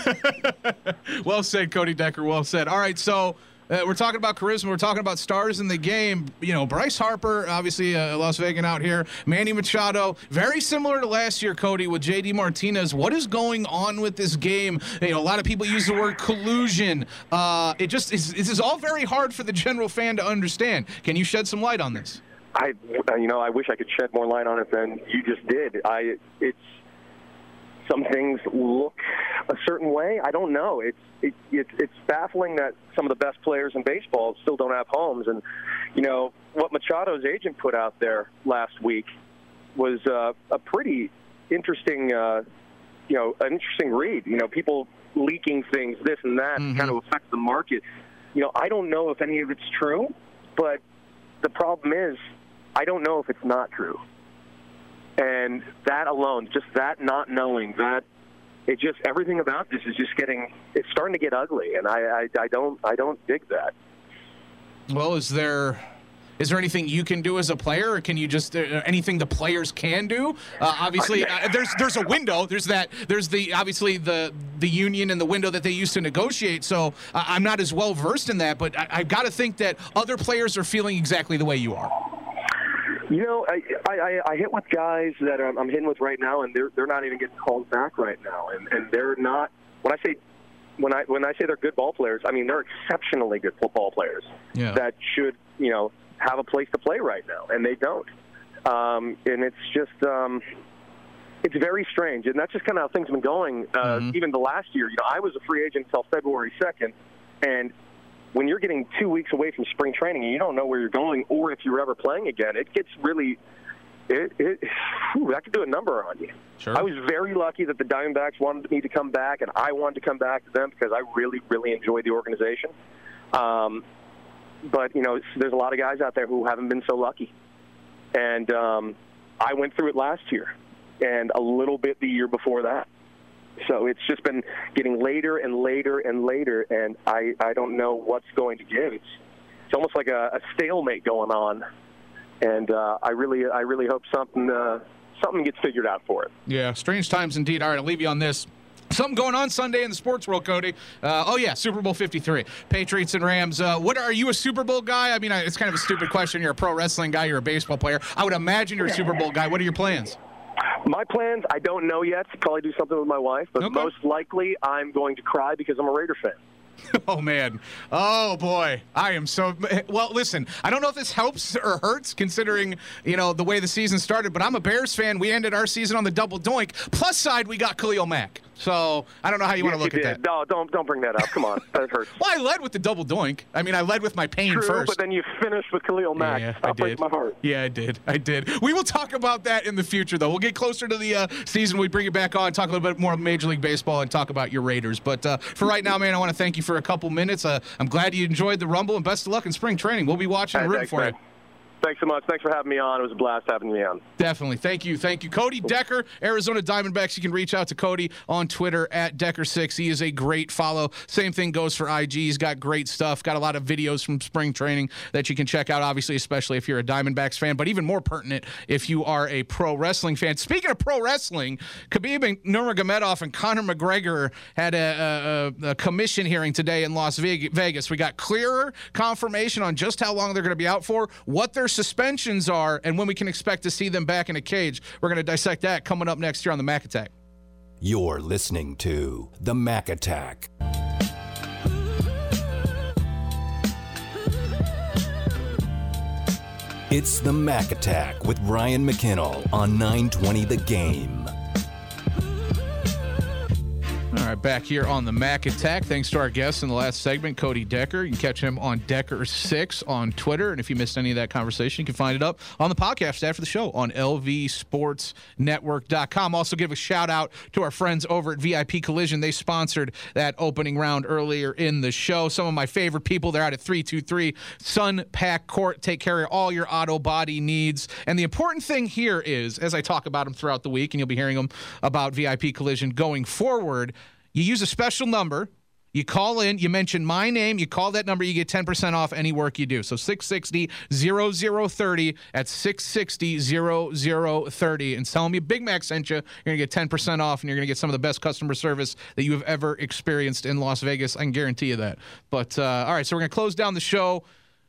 Well said, Cody Decker, well said. All right, so uh, we're talking about charisma. We're talking about stars in the game. You know, Bryce Harper, obviously uh, Las Vegas out here. Manny Machado, very similar to last year, Cody, with J D Martinez. What is going on with this game? You know, a lot of people use the word collusion. Uh, it just is, this is all very hard for the general fan to understand. Can you shed some light on this? I, you know, I wish I could shed more light on it than you just did. I, it's some things look a certain way. I don't know. It's it, it, it's baffling that some of the best players in baseball still don't have homes. And, you know, what Machado's agent put out there last week was uh, a pretty interesting, uh, you know, an interesting read. You know, people leaking things, this and that, mm-hmm. kind of affects the market. You know, I don't know if any of it's true, but the problem is I don't know if it's not true. And that alone, just that not knowing, that it just everything about this is just getting it's starting to get ugly, and I, I, I don't I don't dig that. Well, is there is there anything you can do as a player, or can you just uh, anything the players can do? Uh, obviously, uh, there's there's a window. There's that. There's the obviously the the union and the window that they use to negotiate. So uh, I'm not as well versed in that, but I, I've got to think that other players are feeling exactly the way you are. You know, I, I, I hit with guys that I'm, I'm hitting with right now, and they're they're not even getting called back right now, and, and they're not. When I say when I when I say they're good ball players, I mean they're exceptionally good football players yeah. that should you know have a place to play right now, and they don't. Um, and it's just um, it's very strange, and that's just kind of how things have been going. Uh, mm-hmm. Even the last year, you know, I was a free agent until February second, and when you're getting two weeks away from spring training and you don't know where you're going or if you're ever playing again, it gets really it, it, whew, that could do a number on you. Sure. I was very lucky that the Diamondbacks wanted me to come back, and I wanted to come back to them because I really, really enjoy the organization. Um, but, you know, there's a lot of guys out there who haven't been so lucky. And um, I went through it last year and a little bit the year before that. So it's just been getting later and later and later, and I, I don't know what's going to give. It's it's almost like a, a stalemate going on, and uh, I really I really hope something uh, something gets figured out for it. Yeah, strange times indeed. All right, I'll leave you on this. Something going on Sunday in the sports world, Cody. Uh, oh, yeah, Super Bowl fifty-three. Patriots and Rams. Uh, what Are you a Super Bowl guy? I mean, it's kind of a stupid question. You're a pro wrestling guy. You're a baseball player. I would imagine you're a Super Bowl guy. What are your plans? My plans, I don't know yet. Probably do something with my wife, but okay. most likely I'm going to cry because I'm a Raider fan. Oh, man. Oh, boy. I am so – well, listen, I don't know if this helps or hurts considering, you know, the way the season started, but I'm a Bears fan. We ended our season on the double doink. Plus side, we got Khalil Mack. So I don't know how you yes, want to look you at did. that. No, don't don't bring that up. Come on. That hurts. Well, I led with the double doink. I mean, I led with my pain True, first. but then you finished with Khalil Mack. Yeah, That I breaks did. my heart. Yeah, I did. I did. We will talk about that in the future, though. We'll get closer to the uh, season. We bring it back on, talk a little bit more Major League Baseball, and talk about your Raiders. But uh, for right now, man, I want to thank you for a couple minutes. Uh, I'm glad you enjoyed the Rumble, and best of luck in spring training. We'll be watching and Hey, rooting thanks, for man. you. Thanks so much. Thanks for having me on. It was a blast having me on. Definitely. Thank you. Thank you. Cody Decker, Arizona Diamondbacks. You can reach out to Cody on Twitter at Decker six. He is a great follow. Same thing goes for I G. He's got great stuff. Got a lot of videos from spring training that you can check out, obviously, especially if you're a Diamondbacks fan, but even more pertinent if you are a pro wrestling fan. Speaking of pro wrestling, Khabib Nurmagomedov and Conor McGregor had a, a, a commission hearing today in Las Vegas. We got clearer confirmation on just how long they're going to be out for, what their suspensions are, and when we can expect to see them back in a cage. We're going to dissect that coming up next year on the Mac Attack. You're listening to the Mac Attack. It's the Mac Attack with Ryan McKinnell on nine twenty The Game. All right, back here on the Mac Attack. Thanks to our guest in the last segment, Cody Decker. You can catch him on Decker six on Twitter. And if you missed any of that conversation, you can find it up on the podcast after the show on L V Sports Network dot com. Also give a shout out to our friends over at V I P Collision. They sponsored that opening round earlier in the show. Some of my favorite people. They're out at three two three Sun Pack Court. Take care of all your auto body needs. And the important thing here is, as I talk about them throughout the week, and you'll be hearing them about V I P Collision going forward, you use a special number, you call in, you mention my name, you call that number, you get ten percent off any work you do. So six sixty, zero zero thirty at six sixty, zero zero thirty. And tell them you Big Mac sent you. You're going to get ten percent off, and you're going to get some of the best customer service that you have ever experienced in Las Vegas. I can guarantee you that. But, uh, all right, so we're going to close down the show.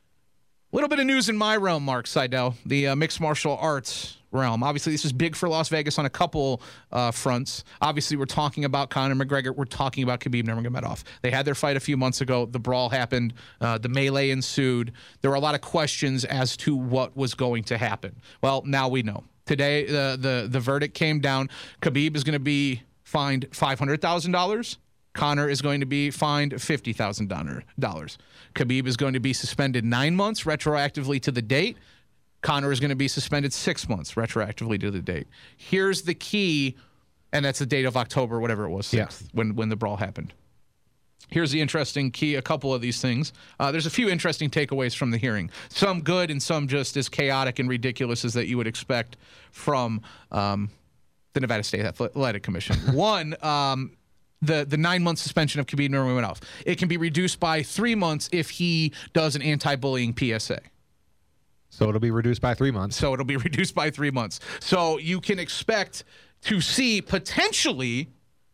A little bit of news in my realm, Mark Seidel, the uh, mixed martial arts realm. Obviously, this is big for Las Vegas on a couple uh, fronts. Obviously, we're talking about Conor McGregor. We're talking about Khabib Nurmagomedov. They had their fight a few months ago. The brawl happened. Uh, the melee ensued. There were a lot of questions as to what was going to happen. Well, now we know. Today, the the, the verdict came down. Khabib is going to be fined five hundred thousand dollars. Conor is going to be fined fifty thousand dollars. Khabib is going to be suspended nine months retroactively to the date. Conor is going to be suspended six months retroactively to the date. Here's the key, and that's the date of October, whatever it was, sixth, yeah. when, when the brawl happened. Here's the interesting key, a couple of these things. Uh, there's a few interesting takeaways from the hearing. Some good and some just as chaotic and ridiculous as that you would expect from um, the Nevada State Athletic Commission. One, um, the, the nine-month suspension of Khabib Nurmagomedov. It can be reduced by three months if he does an anti-bullying P S A. So it'll be reduced by three months. So it'll be reduced by three months. So you can expect to see potentially,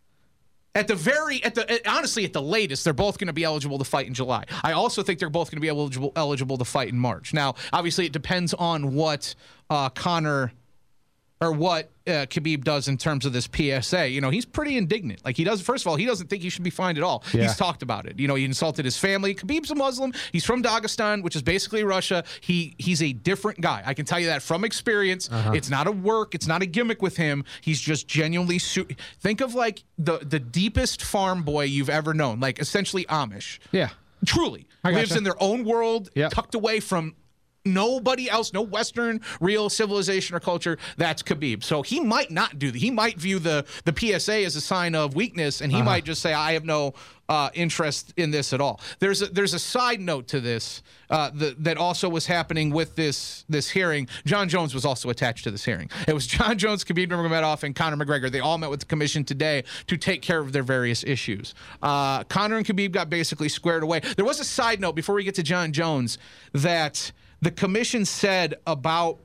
at the very, at the honestly, at the latest, they're both going to be eligible to fight in July. I also think they're both going to be eligible eligible to fight in March. Now, obviously, it depends on what uh, Conor or what uh, Khabib does in terms of this P S A. You know, he's pretty indignant. Like, he does, first of all, he doesn't think he should be fined at all. Yeah. He's talked about it. You know, he insulted his family. Khabib's a Muslim. He's from Dagestan, which is basically Russia. He He's a different guy. I can tell you that from experience. Uh-huh. It's not a work. It's not a gimmick with him. He's just genuinely, su- think of like the, the deepest farm boy you've ever known, like essentially Amish. Yeah. Truly. I Lives gotcha. in their own world, yep. tucked away from nobody else, no Western real civilization or culture. That's Khabib. So he might not do that. He might view the, the P S A as a sign of weakness, and he uh-huh. might just say, I have no uh, interest in this at all. There's a, there's a side note to this uh, the, that also was happening with this this hearing. John Jones was also attached to this hearing. It was John Jones, Khabib Nurmagomedov, and Conor McGregor. They all met with the commission today to take care of their various issues. Uh, Conor and Khabib got basically squared away. There was a side note before we get to John Jones that the commission said about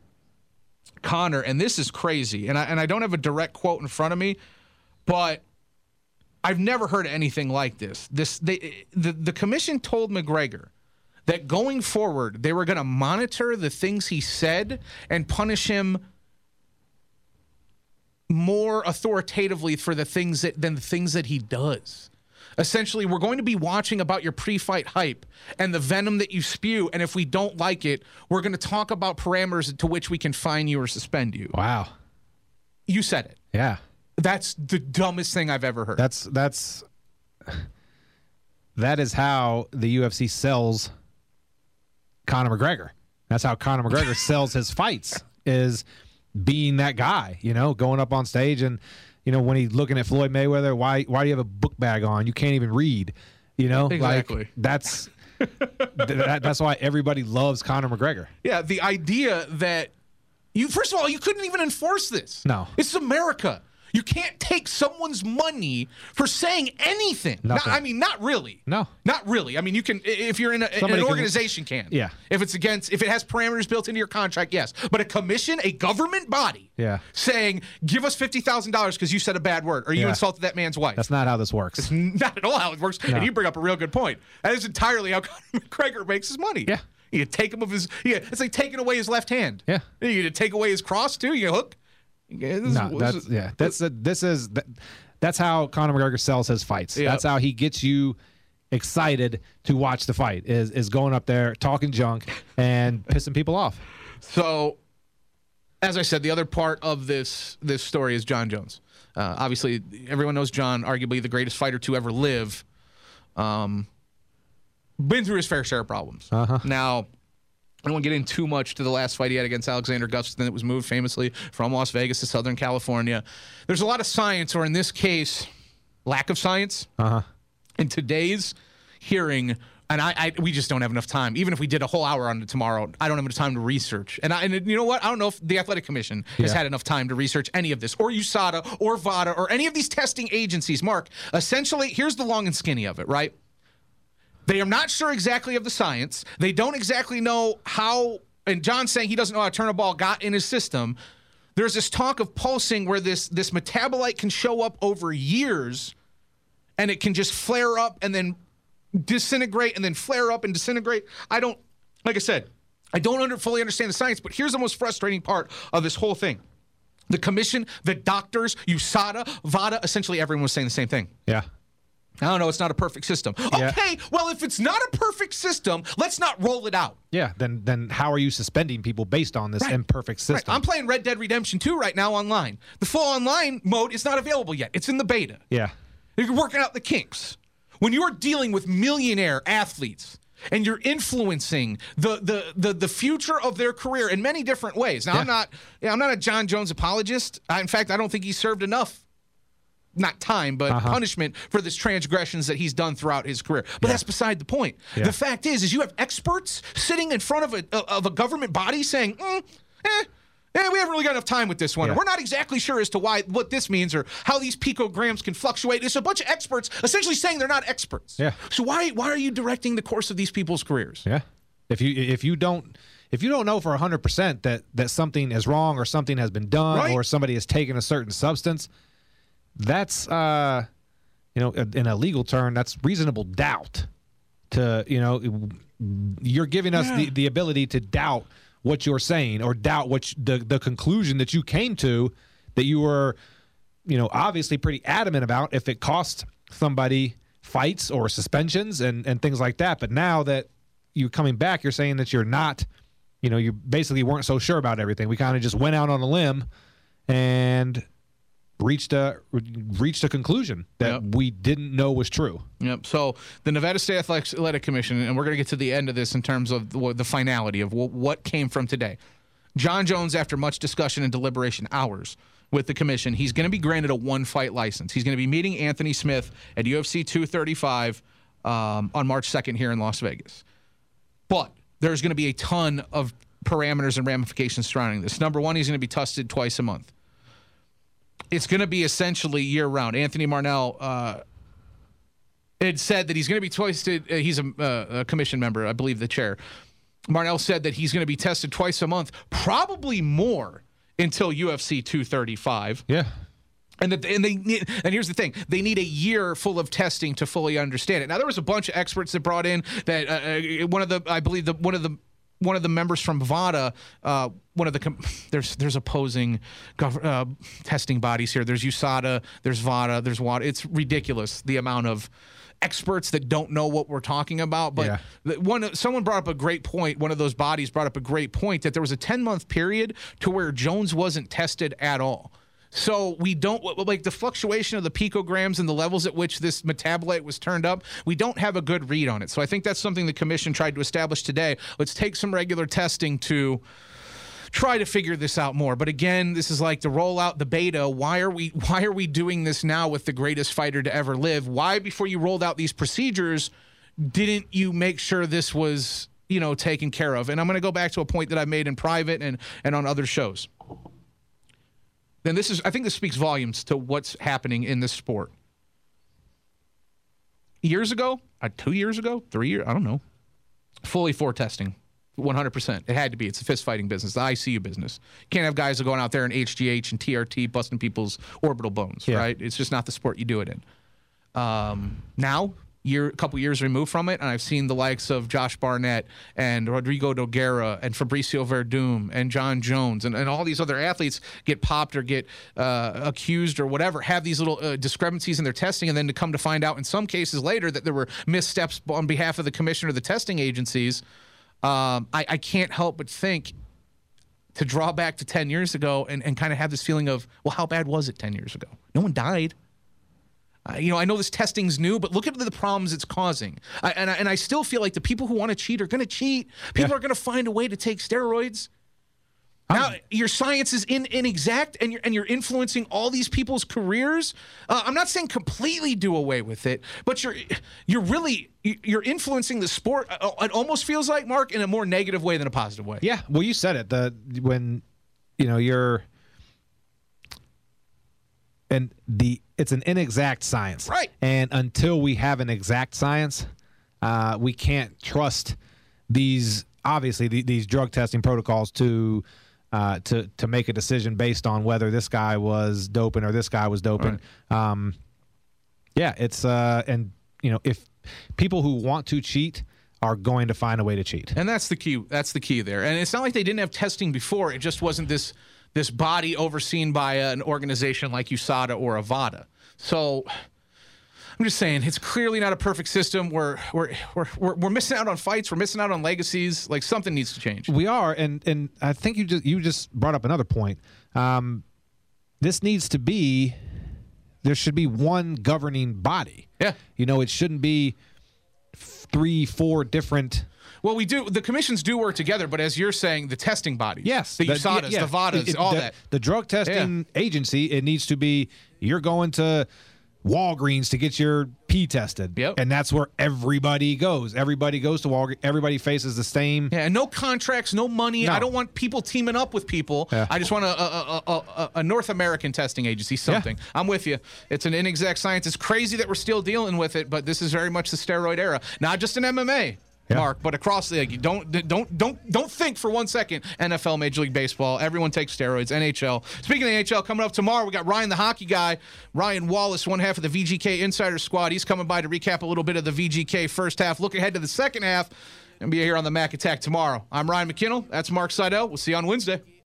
Conor, and this is crazy, and I, and I don't have a direct quote in front of me, but I've never heard anything like this. This they, the, the commission told McGregor that going forward, they were going to monitor the things he said and punish him more authoritatively for the things that than the things that he does. Essentially, we're going to be watching about your pre-fight hype and the venom that you spew, and if we don't like it, we're going to talk about parameters to which we can fine you or suspend you. Wow. You said it. Yeah. That's the dumbest thing I've ever heard. That's that's that is how the U F C sells Conor McGregor. That's how Conor McGregor sells his fights, is being that guy, you know, going up on stage and, you know, when he's looking at Floyd Mayweather, why why do you have a book bag on? You can't even read, you know? Exactly. Like, that's that, that's why everybody loves Conor McGregor. Yeah, the idea that you, first of all, you couldn't even enforce this. No. This is America. You can't take someone's money for saying anything. Not, Nothing. I mean, not really. No. Not really. I mean, you can, if you're in a, an can- organization can. Yeah. If it's against, if it has parameters built into your contract, yes. But a commission, a government body, Yeah. saying, give us fifty thousand dollars because you said a bad word or you Yeah. insulted that man's wife. That's not how this works. Not at all how it works. No. And you bring up a real good point. That is entirely how Conor McGregor makes his money. Yeah. You take him of his, yeah, it's like taking away his left hand. Yeah. You to take away his cross too. You hook. Yeah, this No, is- that's this is- yeah. That's a, this is that, that's how Conor McGregor sells his fights. Yep. That's how he gets you excited to watch the fight. Is is going up there talking junk and pissing people off. So, as I said, the other part of this this story is John Jones. Uh, obviously, everyone knows John, arguably the greatest fighter to ever live. Um, been through his fair share of problems. Uh-huh. Now, I don't want to get in too much to the last fight he had against Alexander Gustafsson that was moved famously from Las Vegas to Southern California. There's a lot of science, or in this case, lack of science, Uh-huh. in today's hearing. And I, I, we just don't have enough time. Even if we did a whole hour on it tomorrow, I don't have enough time to research. And, I, and you know what? I don't know if the Athletic Commission has Yeah. had enough time to research any of this, or U S A D A, or VADA, or any of these testing agencies. Mark, essentially, here's the long and skinny of it, right? They are not sure exactly of the science. They don't exactly know how, and John's saying he doesn't know how Turnbull got in his system. There's this talk of pulsing where this, this metabolite can show up over years, and it can just flare up and then disintegrate and then flare up and disintegrate. I don't, like I said, I don't under, fully understand the science, but here's the most frustrating part of this whole thing. The commission, the doctors, U S A D A, VADA, essentially everyone was saying the same thing. Yeah. I don't know, it's not a perfect system. Yeah. Okay, well, if it's not a perfect system, let's not roll it out. Yeah. Then then how are you suspending people based on this Right. imperfect Right. system? I'm playing Red Dead Redemption two right now online. The full online mode is not available yet. It's in the beta. yeah. You're working out the kinks. When you're dealing with millionaire athletes and you're influencing the the the, the future of their career in many different ways. Now, Yeah. I'm not yeah, I'm not a John Jones apologist. I, in fact, I don't think he served enough, not time, but Uh-huh. punishment for this transgressions that he's done throughout his career. But that's beside the point. Yeah. The fact is, is you have experts sitting in front of a of a government body saying, mm, eh, Eh, we haven't really got enough time with this one. Yeah. We're not exactly sure as to why what this means or how these picograms can fluctuate. It's a bunch of experts essentially saying they're not experts. Yeah. So why why are you directing the course of these people's careers? Yeah. If you if you don't if you don't know for one hundred percent that that something is wrong or something has been done Right. or somebody has taken a certain substance, that's uh you know in a legal term that's reasonable doubt. To you know you're giving us Yeah. the, the ability to doubt what you're saying or doubt what you, the the conclusion that you came to that you were you know obviously pretty adamant about if it cost somebody fights or suspensions and and things like that. But now that you're coming back, you're saying that you're not, you know, you basically weren't so sure about everything. We kind of just went out on a limb and reached a reached a conclusion that Yep. we didn't know was true. Yep. So the Nevada State Athletic Commission, and we're going to get to the end of this in terms of the, the finality of what, what came from today. John Jones, after much discussion and deliberation, hours with the commission, he's going to be granted a one-fight license. He's going to be meeting Anthony Smith at U F C two thirty-five um, on March second here in Las Vegas. But there's going to be a ton of parameters and ramifications surrounding this. Number one, he's going to be tested twice a month. It's going to be essentially year-round. Anthony Marnell uh, had said that he's going to be tested. Uh, he's a, uh, a commission member, I believe the chair. Marnell said that he's going to be tested twice a month, probably more until U F C two thirty-five. Yeah. And that, and they need, and here's the thing: they need a year full of testing to fully understand it. Now, there was a bunch of experts that brought in that uh, uh, one of the, I believe the one of the one of the members from VADA, uh, one of the com- there's there's opposing gov- uh, testing bodies here. There's U S A D A, there's VADA, there's WADA. It's ridiculous the amount of experts that don't know what we're talking about. But Yeah. the, one someone brought up a great point. One of those bodies brought up a great point that there was a ten-month period to where Jones wasn't tested at all. So we don't, like the fluctuation of the picograms and the levels at which this metabolite was turned up, we don't have a good read on it. So I think that's something the commission tried to establish today. Let's take some regular testing to try to figure this out more. But again, this is like the rollout, the beta. Why are we why are we doing this now with the greatest fighter to ever live? Why, before you rolled out these procedures, didn't you make sure this was, you know, taken care of? And I'm going to go back to a point that I made in private and, and on other shows. Then this is, I think this speaks volumes to what's happening in this sport. Years ago, uh, two years ago, three years, I don't know, fully for testing, one hundred percent. It had to be. It's a fist fighting business, the I C U business. You can't have guys that are going out there in H G H and T R T busting people's orbital bones, Yeah. right? It's just not the sport you do it in. Um, now, year, a couple years removed from it, and I've seen the likes of Josh Barnett and Rodrigo Nogueira and Fabricio Verdum and John Jones and, and all these other athletes get popped or get uh, accused or whatever, have these little uh, discrepancies in their testing, and then to come to find out in some cases later that there were missteps on behalf of the commission or the testing agencies. Um, I, I can't help but think to draw back to ten years ago and, and kind of have this feeling of, well, how bad was it ten years ago? No one died. Uh, you know, I know this testing's new, but look at the problems it's causing. I, and, I, and I still feel like the people who want to cheat are going to cheat. People Yeah. are going to find a way to take steroids. Now, your science is in, inexact, and you're, and you're influencing all these people's careers. Uh, I'm not saying completely do away with it, but you're you're really you're influencing the sport. uh, It almost feels like, Mark, in a more negative way than a positive way. Yeah, well, you said it. The when you know you're and the it's an inexact science, Right. And until we have an exact science, uh, we can't trust these obviously the, these drug testing protocols to uh, to to make a decision based on whether this guy was doping or this guy was doping. Um, yeah, it's uh, and you know if people who want to cheat are going to find a way to cheat. And that's the key. That's the key there. And it's not like they didn't have testing before. It just wasn't this this body overseen by an organization like U S A D A or a VADA. So I'm just saying, it's clearly not a perfect system. We're we're we're we're, we're missing out on fights. We're missing out on legacies. Like, something needs to change. We are, and and I think you just you just brought up another point. Um, this needs to be there should be one governing body. Yeah. You know, it shouldn't be three, four different. Well, we do. The commissions do work together, but as you're saying, the testing bodies, Yes, the U S A D As, yeah, the VADAs, it- all the, that. The drug testing agency, it needs to be you're going to Walgreens to get your pee tested. Yep. And that's where everybody goes. Everybody goes to Walgreens. Everybody faces the same. Yeah, and no contracts, no money. No. I don't want people teaming up with people. Yeah. I just want a, a, a, a, a North American testing agency, something. I'm with you. It's an inexact science. It's crazy that we're still dealing with it, but this is very much the steroid era. Not just in M M A. Yeah. Mark, but across the league. Don't don't don't don't think for one second N F L, Major League Baseball. Everyone takes steroids. N H L. Speaking of the N H L, coming up tomorrow, we got Ryan the hockey guy, Ryan Wallace, one half of the V G K Insider Squad. He's coming by to recap a little bit of the V G K first half. Look ahead to the second half, and be here on the Mac Attack tomorrow. I'm Ryan McKinnell. That's Mark Seidel. We'll see you on Wednesday.